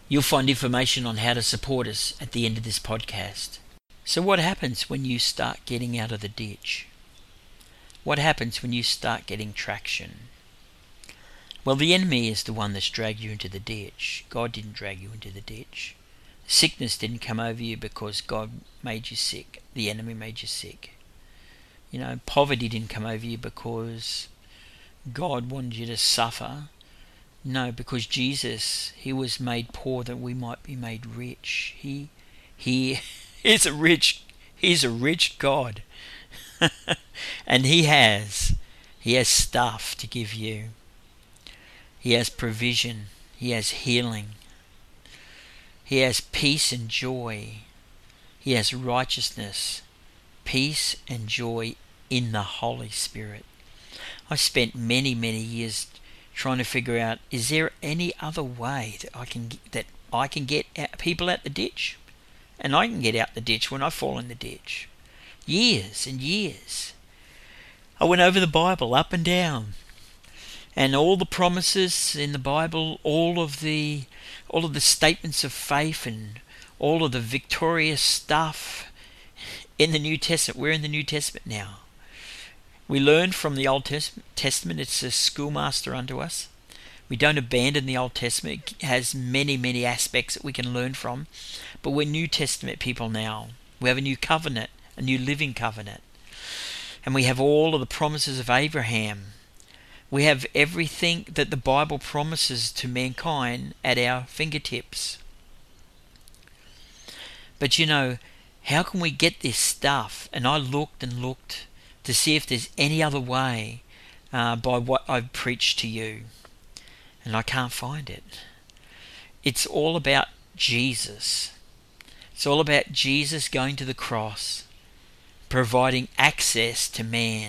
You'll find information on how to support us at the end of this podcast. So what happens when you start getting out of the ditch? What happens when you start getting traction? Well, the enemy is the one that's dragged you into the ditch. God didn't drag you into the ditch. Sickness didn't come over you because God made you sick. The enemy made you sick. Poverty didn't come over you because God wanted you to suffer. No, because Jesus, he was made poor that we might be made rich. He is he's a rich God. And he has stuff to give you. He has provision. He has healing. He has peace and joy. He has righteousness, peace and joy in the Holy Spirit. I spent many years trying to figure out, is there any other way that I can get people out the ditch? And I can get out the ditch when I fall in the ditch. Years and years. I went over the Bible up and down, and all the promises in the Bible, all of the statements of faith, and all of the victorious stuff in the New Testament. We're in the New Testament now. We learn from the Old Testament. It's a schoolmaster unto us. We don't abandon the Old Testament. It has many aspects that we can learn from. But we're New Testament people now. We have a new covenant, a new living covenant. And we have all of the promises of Abraham. We have everything that the Bible promises to mankind at our fingertips. But how can we get this stuff? And I looked and looked to see if there's any other way by what I've preached to you. And I can't find it. It's all about Jesus. It's all about Jesus going to the cross, providing access to man,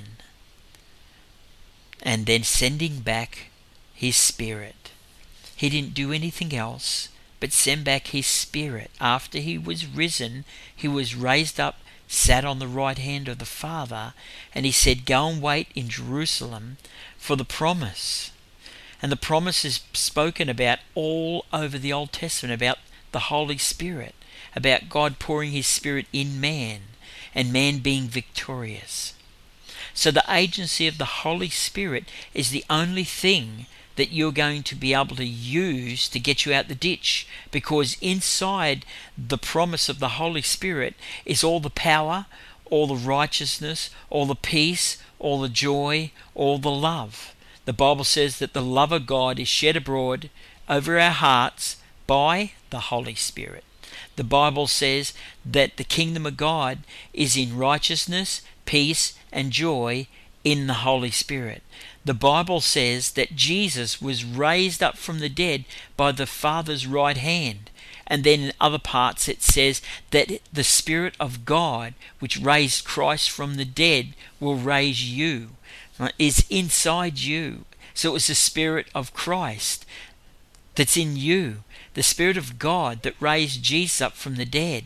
and then sending back his Spirit. He didn't do anything else but send back his Spirit. After he was risen, he was raised up, sat on the right hand of the Father, and he said, go and wait in Jerusalem for the promise. And the promise is spoken about all over the Old Testament, about the Holy Spirit, about God pouring his Spirit in man, and man being victorious. So the agency of the Holy Spirit is the only thing that you're going to be able to use to get you out the ditch, because inside the promise of the Holy Spirit is all the power, all the righteousness, all the peace, all the joy, all the love. The Bible says that the love of God is shed abroad over our hearts by the Holy Spirit. The Bible says that the kingdom of God is in righteousness, peace, and joy in the Holy Spirit. The Bible says that Jesus was raised up from the dead by the Father's right hand. And then in other parts it says that the Spirit of God, which raised Christ from the dead, will raise you, is inside you. So it was the Spirit of Christ that's in you, the Spirit of God that raised Jesus up from the dead.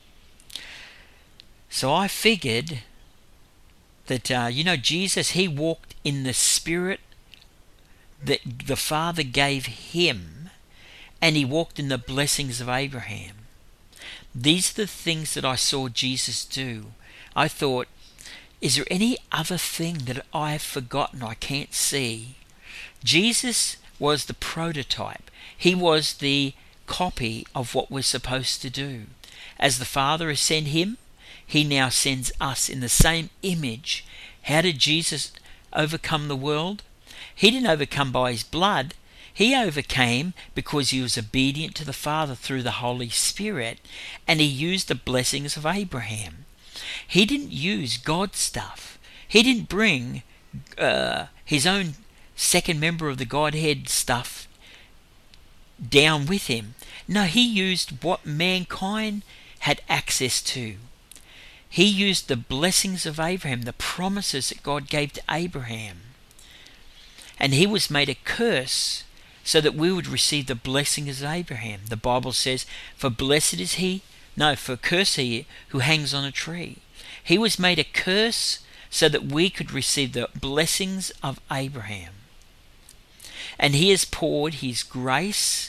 So I figured that, Jesus, he walked in the Spirit that the Father gave him, and he walked in the blessings of Abraham. These are the things that I saw Jesus do. I thought, is there any other thing that I have forgotten I can't see? Jesus was the prototype. He was the copy of what we're supposed to do. As the Father has sent him, he now sends us in the same image. How did Jesus overcome the world? He didn't overcome by his blood. He overcame because he was obedient to the Father through the Holy Spirit, and he used the blessings of Abraham. He didn't use God's stuff. He didn't bring his own second member of the Godhead stuff down with him. No, he used what mankind had access to. He used the blessings of Abraham, the promises that God gave to Abraham. And he was made a curse so that we would receive the blessings of Abraham. The Bible says, for cursed is he who hangs on a tree. He was made a curse so that we could receive the blessings of Abraham. And he has poured his grace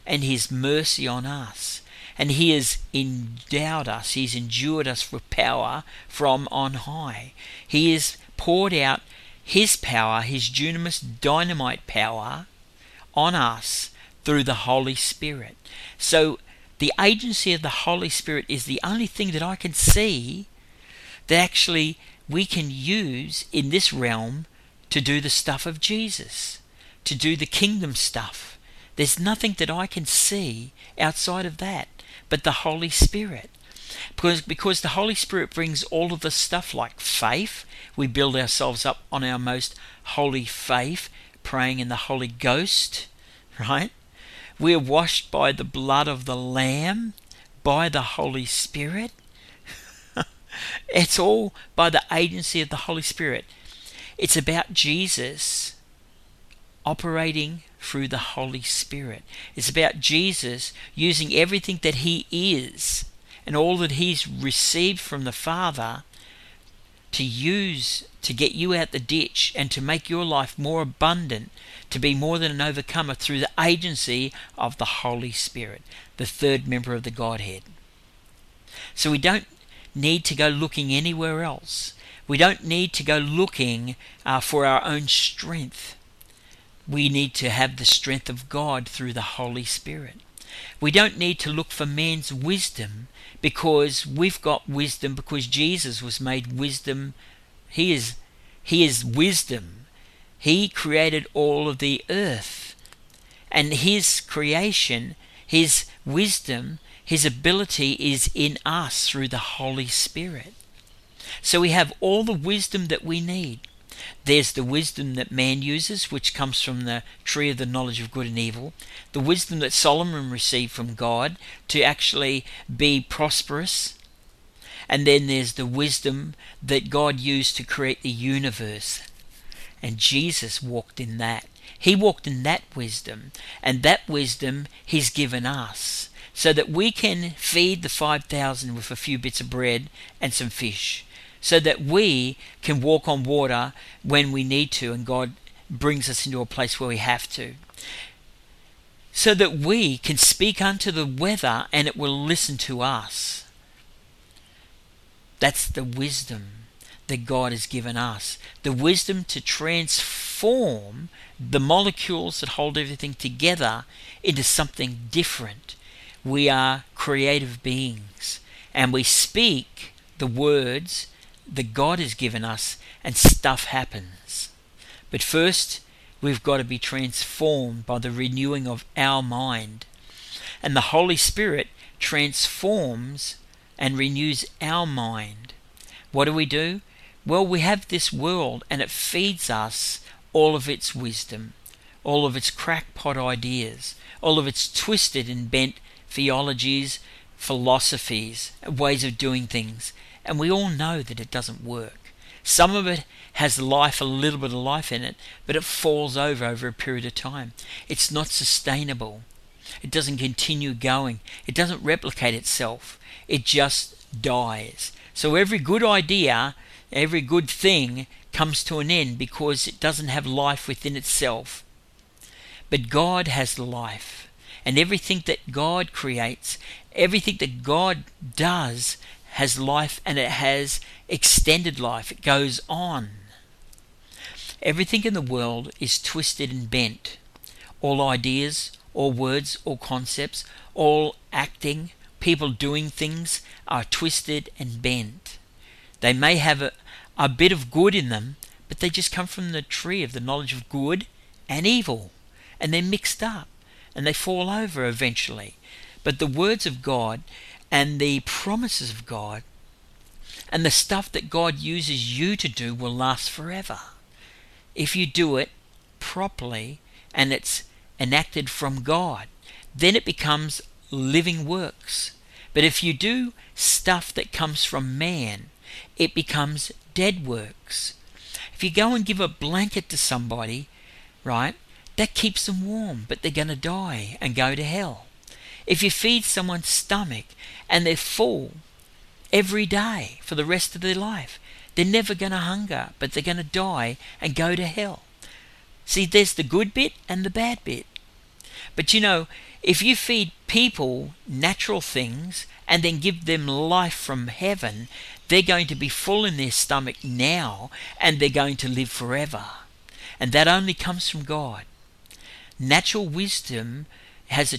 and His mercy on us. And He has endowed us, He's endured us with power from on high. He has poured out His power, His dunamis dynamite power on us through the Holy Spirit. So the agency of the Holy Spirit is the only thing that I can see that actually we can use in this realm to do the stuff of Jesus, to do the kingdom stuff. There's nothing that I can see outside of that but the Holy Spirit. Because the Holy Spirit brings all of the stuff like faith. We build ourselves up on our most holy faith, praying in the Holy Ghost, right? We're washed by the blood of the Lamb, by the Holy Spirit. It's all by the agency of the Holy Spirit. It's about Jesus operating through the Holy Spirit. It's about Jesus using everything that He is and all that He's received from the Father to use to get you out the ditch and to make your life more abundant, to be more than an overcomer through the agency of the Holy Spirit, the third member of the Godhead. So we don't need to go looking anywhere else. We don't need to go looking for our own strength. We need to have the strength of God through the Holy Spirit. We don't need to look for man's wisdom, because we've got wisdom because Jesus was made wisdom. He is wisdom. He created all of the earth. And His creation, His wisdom, His ability is in us through the Holy Spirit. So we have all the wisdom that we need. There's the wisdom that man uses, which comes from the tree of the knowledge of good and evil. The wisdom that Solomon received from God to actually be prosperous. And then there's the wisdom that God used to create the universe. And Jesus walked in that. He walked in that wisdom. And that wisdom He's given us, so that we can feed the 5,000 with a few bits of bread and some fish, so that we can walk on water when we need to and God brings us into a place where we have to, so that we can speak unto the weather and it will listen to us. That's the wisdom that God has given us, the wisdom to transform the molecules that hold everything together into something different. We are creative beings, and we speak the words that God has given us, and stuff happens. But first, we've got to be transformed by the renewing of our mind. And the Holy Spirit transforms and renews our mind. What do? Well, we have this world, and it feeds us all of its wisdom, all of its crackpot ideas, all of its twisted and bent theologies, philosophies, ways of doing things. And we all know that it doesn't work. Some of it has life, a little bit of life in it, but it falls over a period of time. It's not sustainable. It doesn't continue going. It doesn't replicate itself. It just dies. So every good idea, every good thing comes to an end because it doesn't have life within itself. But God has life. And everything that God creates, everything that God does has life, and it has extended life. It goes on. Everything in the world is twisted and bent. All ideas, all words, all concepts, all acting, people doing things are twisted and bent. They may have a bit of good in them, but they just come from the tree of the knowledge of good and evil. And they're mixed up, and they fall over eventually. But the words of God and the promises of God and the stuff that God uses you to do will last forever. If you do it properly and it's enacted from God, then it becomes living works. But if you do stuff that comes from man, it becomes dead works. If you go and give a blanket to somebody, right, that keeps them warm, but they're going to die and go to hell. If you feed someone's stomach and they're full every day for the rest of their life, they're never going to hunger, but they're going to die and go to hell. See, there's the good bit and the bad bit. But if you feed people natural things and then give them life from heaven, they're going to be full in their stomach now, and they're going to live forever. And that only comes from God. Natural wisdom has a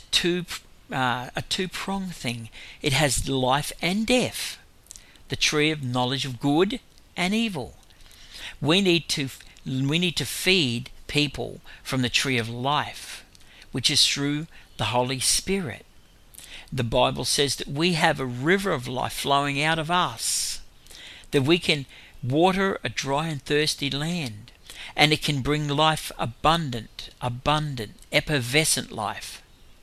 two-pronged thing. It has life and death. The tree of knowledge of good and evil. We need to feed people from the tree of life, which is through the Holy Spirit. The Bible says that we have a river of life flowing out of us, that we can water a dry and thirsty land, and it can bring life abundant, effervescent life.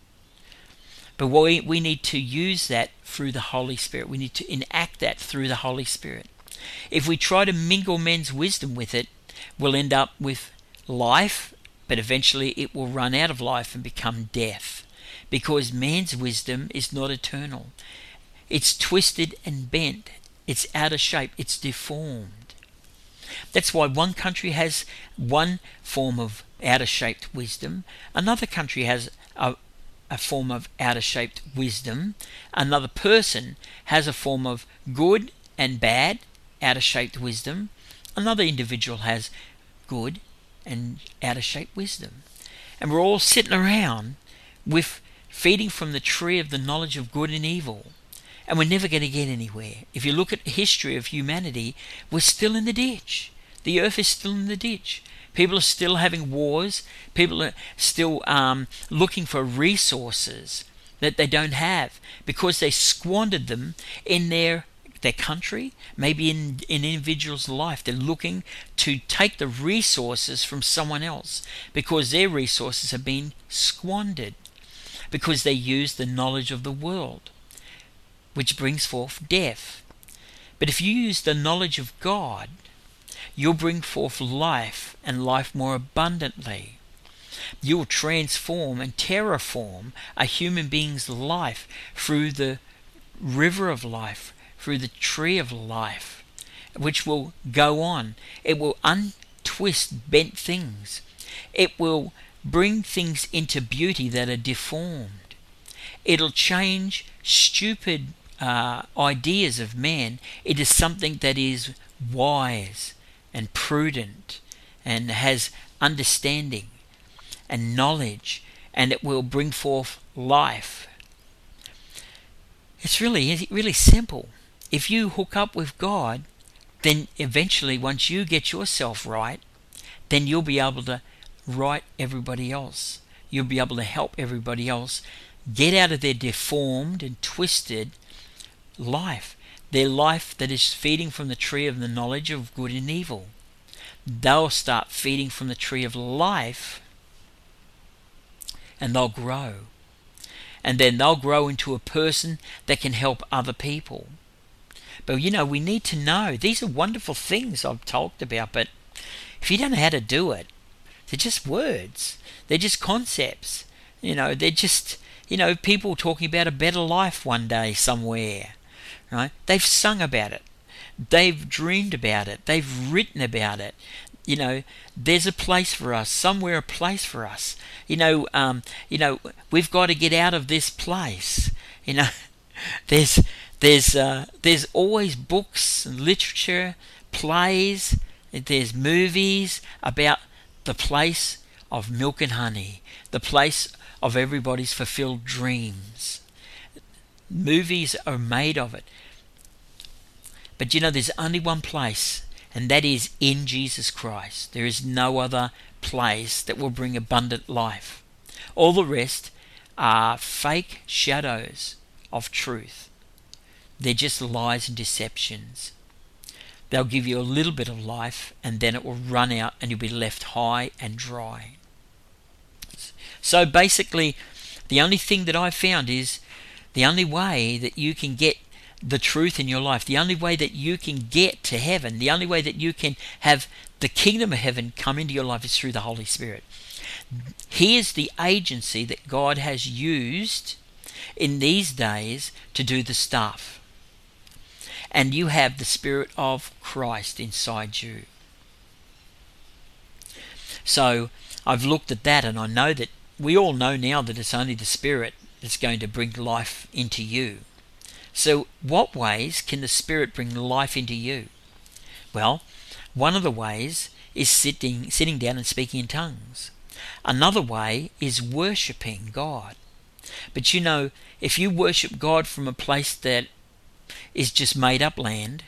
But we need to use that through the Holy Spirit. We need to enact that through the Holy Spirit. If we try to mingle men's wisdom with it, we'll end up with life, but eventually it will run out of life and become death, because man's wisdom is not eternal. It's twisted and bent. It's out of shape. It's deformed. That's why one country has one form of out-of-shaped wisdom. Another country has a form of out-of-shaped wisdom. Another person has a form of good and bad, out-of-shaped wisdom. Another individual has good and out-of-shaped wisdom. And we're all sitting around with feeding from the tree of the knowledge of good and evil. And we're never going to get anywhere. If you look at the history of humanity, we're still in the ditch. The earth is still in the ditch. People are still having wars. People are still looking for resources that they don't have because they squandered them in their country, maybe in an individual's life. They're looking to take the resources from someone else because their resources have been squandered, because they use the knowledge of the world, which brings forth death. But if you use the knowledge of God, you'll bring forth life, and life more abundantly. You will transform and terraform a human being's life through the river of life, through the tree of life, which will go on. It will untwist bent things. It will bring things into beauty that are deformed. It'll change stupid ideas of man into something that is wise and prudent and has understanding and knowledge, and it will bring forth life. It's really simple. If you hook up with God, then eventually once you get yourself right, then you'll be able to right everybody else. You'll be able to help everybody else get out of their deformed and twisted life, their life that is feeding from the tree of the knowledge of good and evil. They'll start feeding from the tree of life, and they'll grow. And then they'll grow into a person that can help other people. But we need to know, these are wonderful things I've talked about, but if you don't know how to do it, they're just words. They're just concepts. They're just, people talking about a better life one day somewhere. Right? They've sung about it. They've dreamed about it. They've written about it. There's a place for us. Somewhere a place for us. We've got to get out of this place. There's always books and literature, plays, there's movies about the place of milk and honey, the place of everybody's fulfilled dreams. Movies are made of it. But there's only one place, and that is in Jesus Christ. There is no other place that will bring abundant life. All the rest are fake shadows of truth. They're just lies and deceptions. They'll give you a little bit of life, and then it will run out and you'll be left high and dry. So basically, the only thing that I've found is the only way that you can get the truth in your life, the only way that you can get to heaven, the only way that you can have the kingdom of heaven come into your life is through the Holy Spirit. He is the agency that God has used in these days to do the stuff. And you have the Spirit of Christ inside you. So I've looked at that, and I know that we all know now that it's only the Spirit that's going to bring life into you. So what ways can the Spirit bring life into you? Well, one of the ways is sitting down and speaking in tongues. Another way is worshipping God. But you know, if you worship God from a place that is just made up land,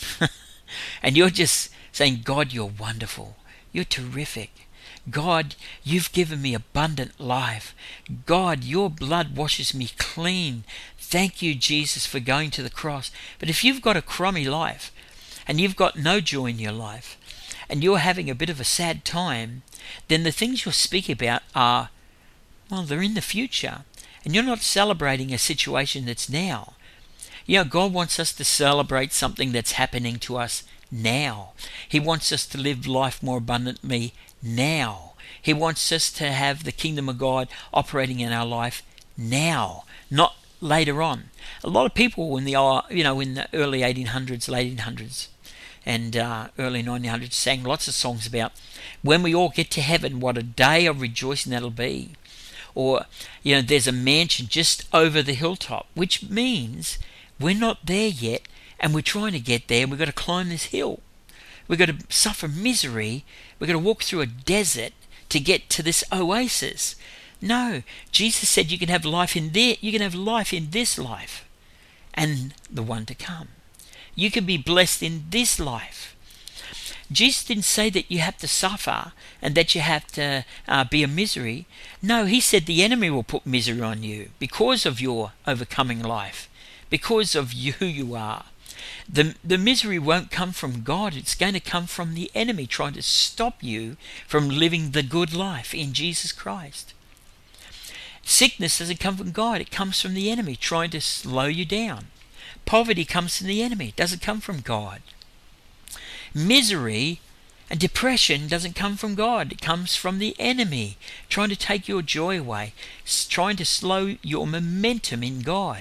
and you're just saying, God, you're wonderful, you're terrific, God, you've given me abundant life, God, your blood washes me clean, thank you, Jesus, for going to the cross. But if you've got a crummy life, and you've got no joy in your life, and you're having a bit of a sad time, then the things you'll speak about are, well, they're in the future, and you're not celebrating a situation that's now. You know, God wants us to celebrate something that's happening to us now. He wants us to live life more abundantly now. He wants us to have the kingdom of God operating in our life now, not later on. A lot of people in the early 1800s, late 1800s, and early 1900s sang lots of songs about when we all get to heaven, what a day of rejoicing that'll be. Or, there's a mansion just over the hilltop, which means we're not there yet, and we're trying to get there. We've got to climb this hill. We've got to suffer misery. We've got to walk through a desert to get to this oasis. No, Jesus said you can have life in there. You can have life in this life and the one to come. You can be blessed in this life. Jesus didn't say that you have to suffer and that you have to be a misery. No, he said the enemy will put misery on you because of your overcoming life, because of who you are. The misery won't come from God. It's going to come from the enemy trying to stop you from living the good life in Jesus Christ. Sickness doesn't come from God. It comes from the enemy trying to slow you down. Poverty comes from the enemy. It doesn't come from God. Misery and depression doesn't come from God. It comes from the enemy trying to take your joy away, trying to slow your momentum in God,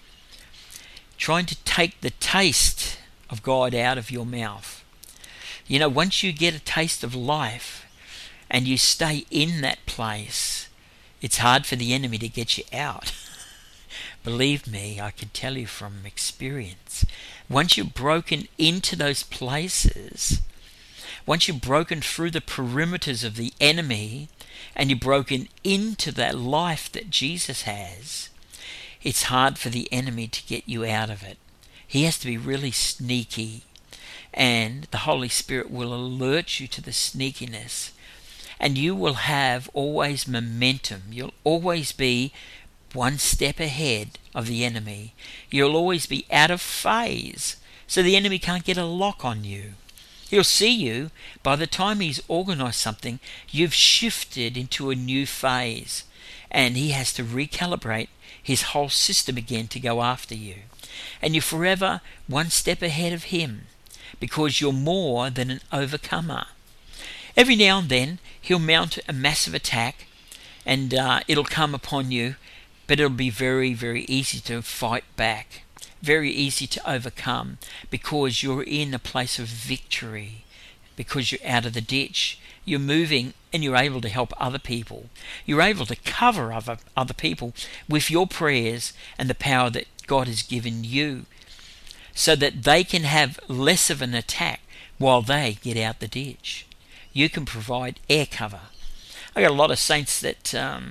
trying to take the taste of God out of your mouth. Once you get a taste of life and you stay in that place, it's hard for the enemy to get you out. Believe me, I can tell you from experience. Once you've broken into those places, once you've broken through the perimeters of the enemy and you've broken into that life that Jesus has, it's hard for the enemy to get you out of it. He has to be really sneaky, and the Holy Spirit will alert you to the sneakiness, and you will have always momentum. You'll always be one step ahead of the enemy. You'll always be out of phase, so the enemy can't get a lock on you. He'll see you. By the time he's organized something, you've shifted into a new phase, and he has to recalibrate his whole system again to go after you. And you're forever one step ahead of him, because you're more than an overcomer. Every now and then he'll mount a massive attack, and it'll come upon you, but it'll be very, very easy to fight back, very easy to overcome, because you're in a place of victory, because you're out of the ditch. You're moving and you're able to help other people. You're able to cover other people with your prayers and the power that God has given you, so that they can have less of an attack while they get out the ditch. You can provide air cover. I got a lot of saints that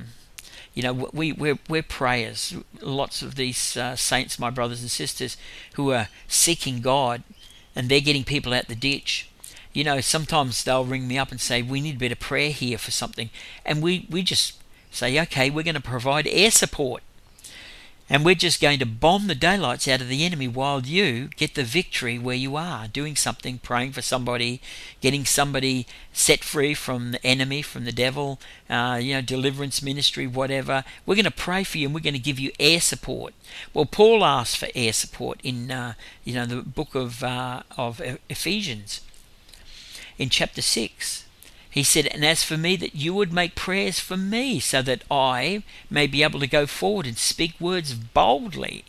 we're prayers. Lots of these saints, my brothers and sisters, who are seeking God, and they're getting people out the ditch. Sometimes they'll ring me up and say, we need a bit of prayer here for something. And we just say, okay, we're going to provide air support. And we're just going to bomb the daylights out of the enemy while you get the victory where you are, doing something, praying for somebody, getting somebody set free from the enemy, from the devil, deliverance ministry, whatever. We're going to pray for you, and we're going to give you air support. Well, Paul asked for air support in the book of Ephesians. In chapter 6, he said, and as for me, that you would make prayers for me, so that I may be able to go forward and speak words boldly.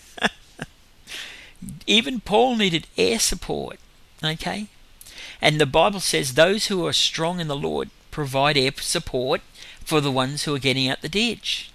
Even Paul needed air support, okay? And the Bible says those who are strong in the Lord provide air support for the ones who are getting out the ditch.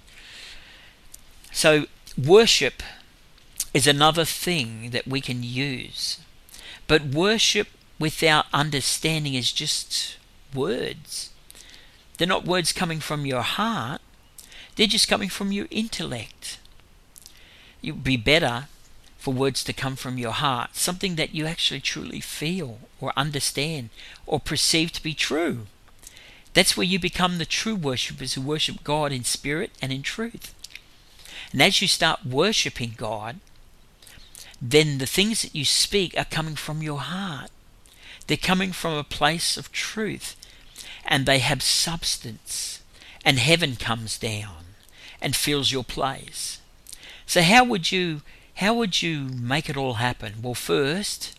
So worship is another thing that we can use. But worship without understanding is just words. They're not words coming from your heart. They're just coming from your intellect. It would be better for words to come from your heart, something that you actually truly feel or understand or perceive to be true. That's where you become the true worshippers who worship God in spirit and in truth. And as you start worshipping God, then the things that you speak are coming from your heart. They're coming from a place of truth, and they have substance, and heaven comes down and fills your place. So how would you make it all happen? Well, first,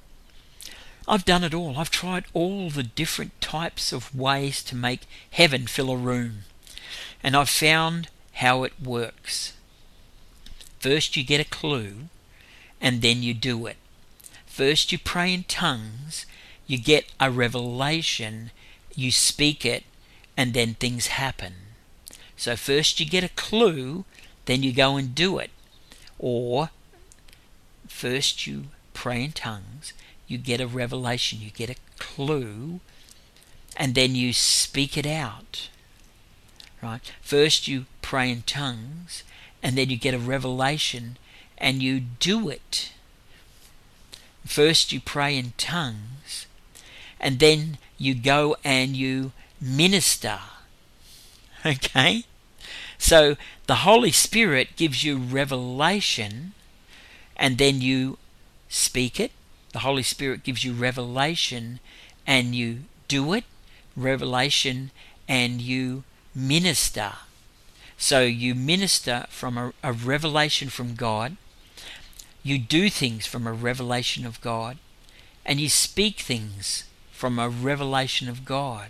I've done it all. I've tried all the different types of ways to make heaven fill a room, and I've found how it works. First you get a clue, and then you do it. First you pray in tongues, you get a revelation, you speak it, and then things happen. So first you get a clue, then you go and do it. Or first you pray in tongues, you get a revelation, you get a clue, and then you speak it out. Right? First you pray in tongues, and then you get a revelation, and you do it. First you pray in tongues, and then you go and you minister. Okay? So the Holy Spirit gives you revelation, and then you speak it. The Holy Spirit gives you revelation, and you do it. Revelation, and you minister. So you minister from a revelation from God. You do things from a revelation of God, and you speak things from a revelation of God.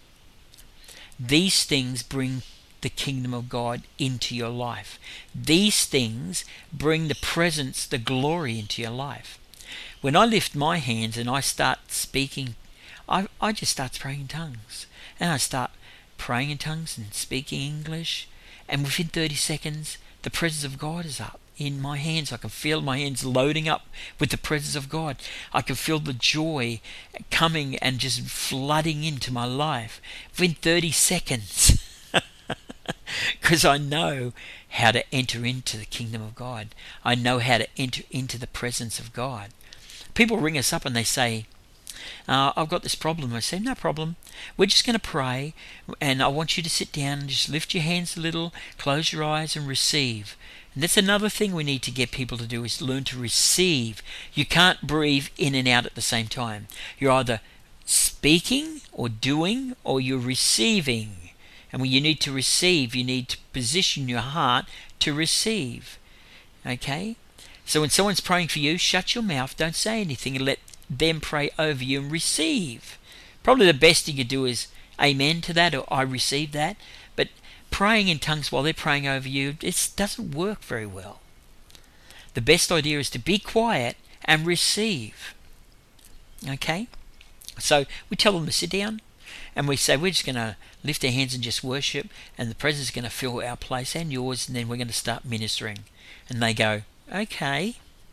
These things bring the kingdom of God into your life. These things bring the presence, the glory into your life. When I lift my hands and I start speaking, I just start praying in tongues. And I start praying in tongues and speaking English, and within 30 seconds, the presence of God is up in my hands. I can feel my hands loading up with the presence of God. I can feel the joy coming and just flooding into my life within 30 seconds. Because I know how to enter into the kingdom of God. I know how to enter into the presence of God. People ring us up and they say, I've got this problem. I say, no problem. We're just going to pray, and I want you to sit down and just lift your hands a little, close your eyes and receive. And that's another thing we need to get people to do, is learn to receive. You can't breathe in and out at the same time. You're either speaking or doing, or you're receiving. And when you need to receive, you need to position your heart to receive. Okay? So when someone's praying for you, shut your mouth, don't say anything, and let them pray over you and receive. Probably the best thing you do is amen to that, or I receive that. But praying in tongues while they're praying over you, it doesn't work very well. The best idea is to be quiet and receive. Okay? So we tell them to sit down, and we say we're just going to lift our hands and just worship, and the presence is going to fill our place and yours, and then we're going to start ministering. And they go, okay.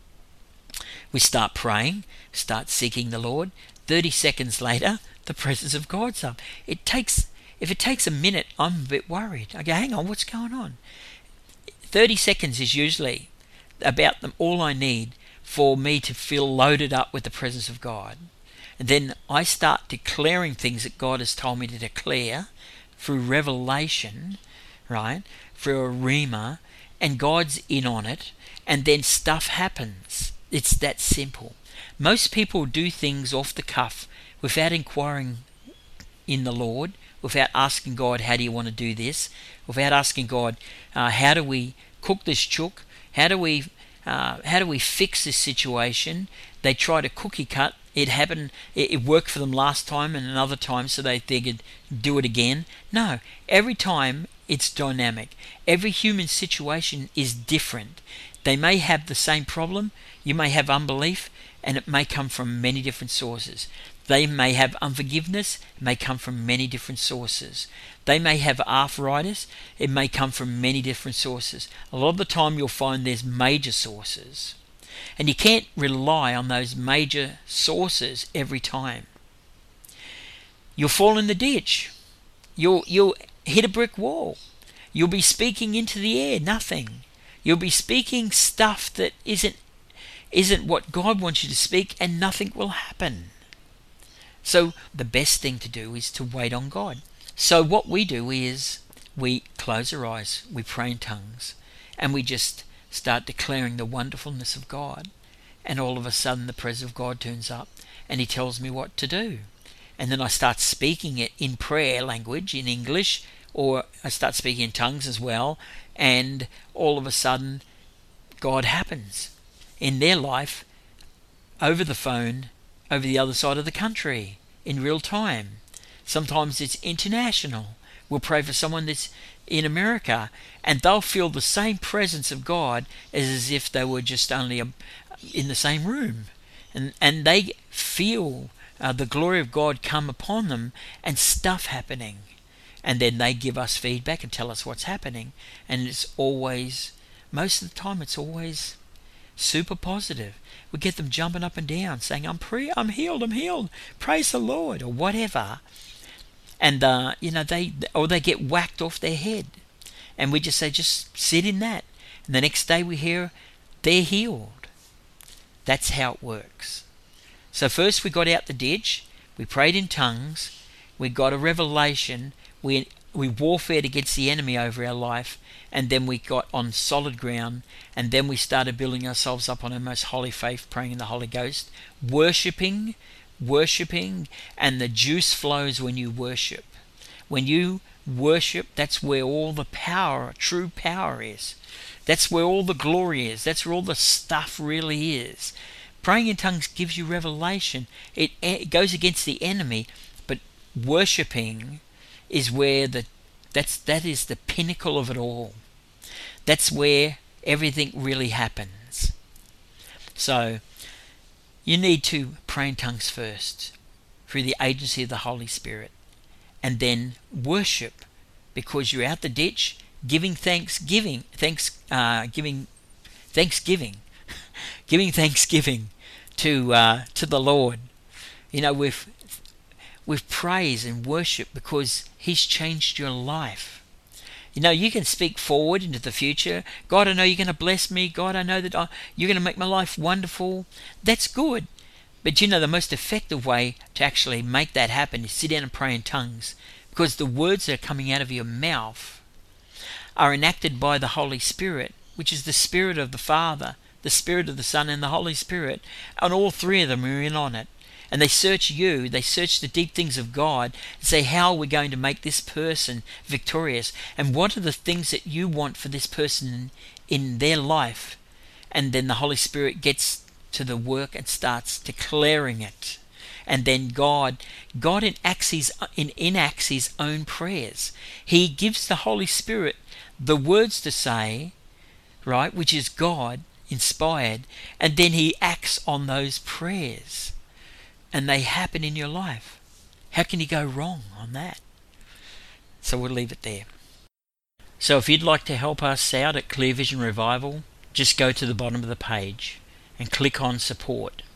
We start praying, start seeking the Lord. 30 seconds later, the presence of God's up. If it takes a minute, I'm a bit worried. I go, hang on, what's going on? 30 seconds is usually about all I need for me to feel loaded up with the presence of God. And then I start declaring things that God has told me to declare through revelation, right? Through a rhema, and God's in on it, and then stuff happens. It's that simple. Most people do things off the cuff without inquiring in the Lord, without asking God, how do you want to do this? Without asking God, how do we cook this chook? How do we fix this situation? They try to cookie cut. It happened. It worked for them last time and another time, so they figured do it again. No, every time it's dynamic. Every human situation is different. They may have the same problem. You may have unbelief, and it may come from many different sources. They may have unforgiveness. It may come from many different sources. They may have arthritis. It may come from many different sources. A lot of the time you'll find there's major sources. And you can't rely on those major sources every time. You'll fall in the ditch. You'll hit a brick wall. You'll be speaking into the air, nothing. You'll be speaking stuff that isn't what God wants you to speak, and nothing will happen. So the best thing to do is to wait on God. So what we do is we close our eyes, we pray in tongues, and we just start declaring the wonderfulness of God. And all of a sudden the presence of God turns up and he tells me what to do. And then I start speaking it in prayer language, in English, or I start speaking in tongues as well, and all of a sudden God happens in their life over the phone, over the other side of the country, in real time. Sometimes it's international. We'll pray for someone that's in America, and they'll feel the same presence of God as if they were just only in the same room. And they feel the glory of God come upon them and stuff happening. And then they give us feedback and tell us what's happening. And it's always, most of the time, it's always super positive. We get them jumping up and down saying, I'm healed, praise the Lord, or whatever. And they get whacked off their head, and we just say, just sit in that, and the next day we hear they're healed. That's how it works. So first we got out the ditch, we prayed in tongues, we got a revelation, we warfared against the enemy over our life, and then we got on solid ground, and then we started building ourselves up on our most holy faith, praying in the Holy Ghost, worshipping, and the juice flows when you worship. When you worship, that's where all the power, true power is. That's where all the glory is. That's where all the stuff really is. Praying in tongues gives you revelation. It goes against the enemy, but worshipping is where that is the pinnacle of it all. That's where everything really happens. So you need to pray in tongues first through the agency of the Holy Spirit, and then worship, because you're out the ditch giving thanksgiving to the Lord, with praise and worship, because He's changed your life. You can speak forward into the future. God, I know you're going to bless me. God, I know that you're going to make my life wonderful. That's good. But the most effective way to actually make that happen is sit down and pray in tongues, because the words that are coming out of your mouth are enacted by the Holy Spirit, which is the Spirit of the Father, the Spirit of the Son, and the Holy Spirit. And all three of them are in on it. And they search the deep things of God, and say, how are we going to make this person victorious? And what are the things that you want for this person in their life? And then the Holy Spirit gets to the work and starts declaring it. And then God enacts his own prayers. He gives the Holy Spirit the words to say, right, which is God inspired, and then He acts on those prayers. And they happen in your life. How can you go wrong on that? So we'll leave it there. So if you'd like to help us out at Clear Vision Revival, just go to the bottom of the page and click on support.